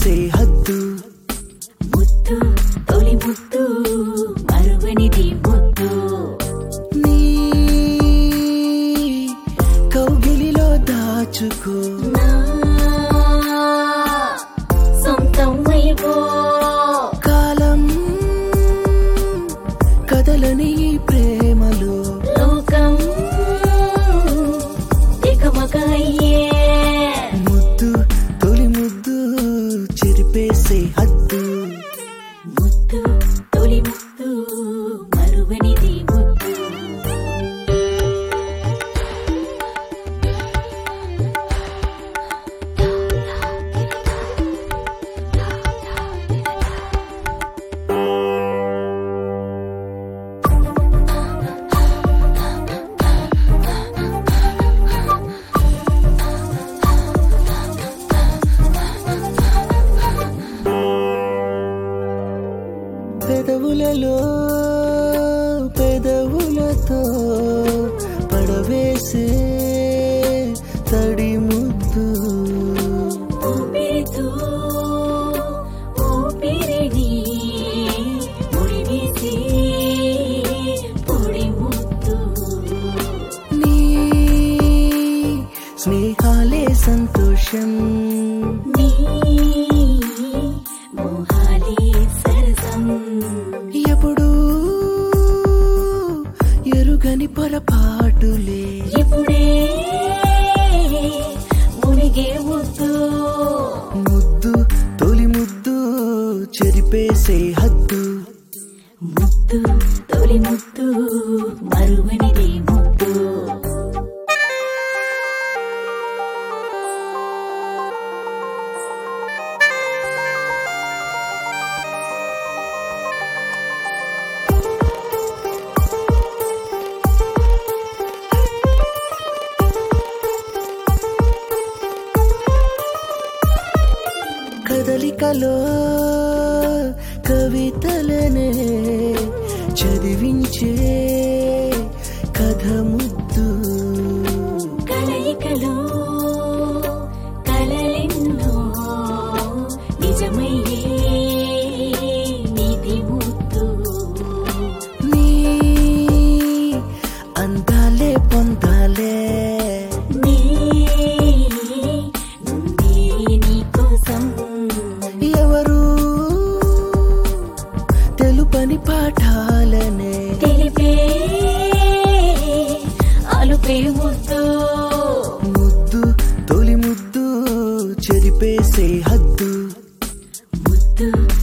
చెరిపేసే హద్దు. ముద్దు తొలి ముద్దు మరువనిది ముద్దు. నీ కౌగిలిలో దాచుకో నా సొంతం వైపో. కాలం కదలని ఈ ప్రేమలో లోకం దిగమగ అయ్యే. ముద్దు తొలి ముద్దు చెరిపేసే హద్దు. ముద్దు తొలి ముద్దు మరువనిది ముద్దు. పెదవులలో పెదవులతో పడవేసే తడి ముద్దు. ఊపిరితో ఊపిరిని ముడివేసి పొడి ముద్దు. నీ స్నేహాలే సంతోషం. నీ మోహాలే సరసం. ఎప్పుడు ఎరుగని పొరపాటులే ఇప్పుడే మునిగే ముద్దు. ముద్దు తొలి ముద్దు చెరిపేసే హద్దు. ముద్దు తొలి ముద్దు మరువనిది ముద్దు. కదలికలో కవితలనే చదివించే కథ ముద్దు. కలయికలో కలలెన్నో నిజమయ్యే నిధి ముద్దు. నీ అందాలే పొందాలే నీ నుండి నీ కోసం ఎవరు తెలుపని పాఠాలనే తెలిపే అలుపే ముద్దు. ముద్దు తొలి ముద్దు చెరిపేసే హద్దు. ముద్దు